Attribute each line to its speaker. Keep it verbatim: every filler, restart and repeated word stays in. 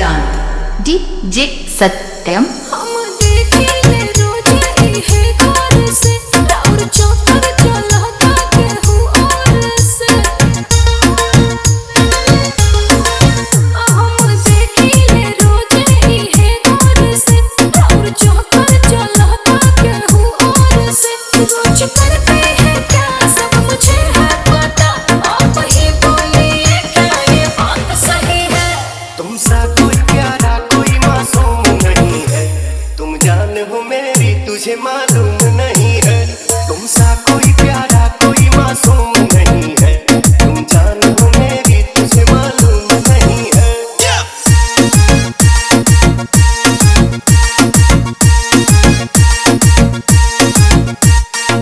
Speaker 1: Brand DJ सत्यम।
Speaker 2: हम देखिले रोजे इहे घर से और चौकर चलता केहू और से। हम देखिले रोजे इहे घर से और चौकर चलता केहू और से। रोज करते हैं क्या सब मुझे है पता, आप ही बोलिए क्या ये बात सही है।
Speaker 3: तुमसा कोई प्यारा कोई मासूम नहीं है, तुम जान हो मेरी तुझे मालूम